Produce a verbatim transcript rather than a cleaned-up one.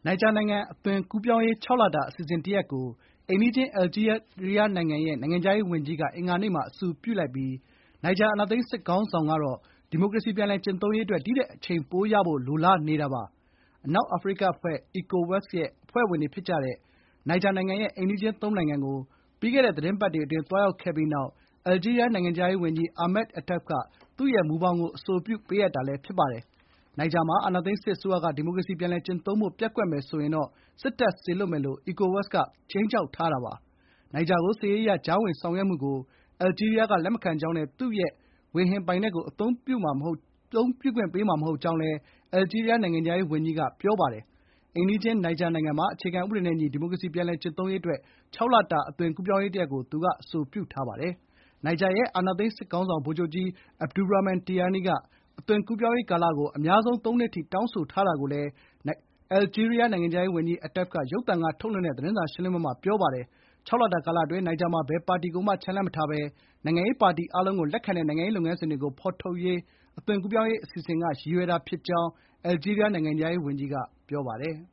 နိုင်ဂျာနိုင်ငံအသွင်ကူးပြောင်းရေးခြောက်လတာအစီအစဉ်တရပ်ကိုအိမ်နီးချင်းအယ်လ်ဂျီးရီးယားနိုင်ငံရဲ့နိုင်ငံခြားရေးဝန်ကြီးကအင်္ဂါနေ့မှာအဆိုပြုလိုက်ပြီးနိုင်ဂျာအာဏာသိမ်းစစ်ခေါင်းဆောင်ကတော့ဒီမိုကရေစီပြန်လည်ကျင့်သုံးရေးအတွက်ဒီထက်အချိန်ပိုရဖို့လိုလားနေတာပါ။အနောက်အာဖရိကအဖွဲ့ အီကိုဝက်စ် ရဲ့အဖွဲ့ဝင်တွေဖြစ်ကြတဲ့နိုင်ဂျာနိုင်ငံရဲ့အိမ်နီးချင်းသုံးနိုင်ငံကိုပြီးခဲ့တဲ့သီတင်းပတ်တွေအတွင်းသွားရောက်ခဲ့ပြီးနောက်အယ်လ်ဂျီးရီးယားနိုင်ငံခြားရေးဝန်ကြီး အာမက် အက်တပ်ဘ် ကသူ့ရဲ့မူဘောင်ကိုအဆိုပြုပေးအပ်တာလည်းဖြစ်ပါတယ်။နိုင်ဂျာမှာအာဏာသိမ်းစစ်အစိုးရကဒီမိုကရေစီပြန်လည်ကျင့်သုံးဖို့ပျက်ကွက်မယ်ဆိုရင်တော့စစ်တပ်စေလွှတ်မယ်လို့ အီကိုဝက်စ် ကခြိမ်းခြောက်ထားတာပါ။နိုင်ဂျာကိုစစ်ရေးအရကြားဝင်ဆောင်ရွက်မှုကိုအယ်လ်ဂျီးရီးယားကလက်မခံကြောင်းနဲ့သူ့ရဲ့ဝေဟင်ပိုင်နက်ကိုအသုံးပြုခွင့်ပေးမှာမဟုတ်ကြောင်းလည်းအယ်လ်ဂျီးရီးယားနိုင်ငံခြားရေးဝန်ကြီးကပြောပါတယ်။အိမ်နီးချင်းနိုင်ဂျာနိုင်ငံမှာအခြေခံဥပဒေနဲ့အညီဒီမိုကရေစီပြန်လည်ကျင့်သုံးရေးအတွက်ခြောက်လတာအသွင်ကူးပြောင်းရေးတရပ်ကိုသူကအဆိုပြုထားပါတယ်။နိုင်ဂျာရဲ့အာဏာသိမ်းစစ်ခေါင်းဆောင်ဗိုလ်ချုပ်ကြီး အဗ်ဒူရာမန် တီယာနီ ကအသွင်ကူးပြောင်းရေးကာလကိုအများဆုံးသုံးနှစ်ထိတောင်းဆိုထားတာကိုလည်းအယ်လ်ဂျီးရီးယားနိုင်ငံခြားရေးဝန်ကြီး အက်တပ်ဘ် ကရုပ်သံကထုတ်လွှင့်တဲ့သတင်းစာရှင်းလင်းပွဲမှာပြောပါတယ်။ခြောက်လတာကာလအတွင်းနိုင်ဂျာမှာဘယ်ပါတီကိုမှချန်လှပ်မထားဘဲနိုင်ငံရေးပါတီအားလုံးကိုလက်ခံတဲ့နိုင်ငံရေးလုပ်ငန်းစဉ်တွေကိုဖော်ထုတ်ရေးအသွင်ကူးပြောင်းရေးအစီအစဉ်ကရည်ရွယ်တာဖြစ်ကြောင်းအယ်လ်ဂျီးရီးယားနိုင်ငံခြားရေးဝန်ကြီးကပြောပါတယ်။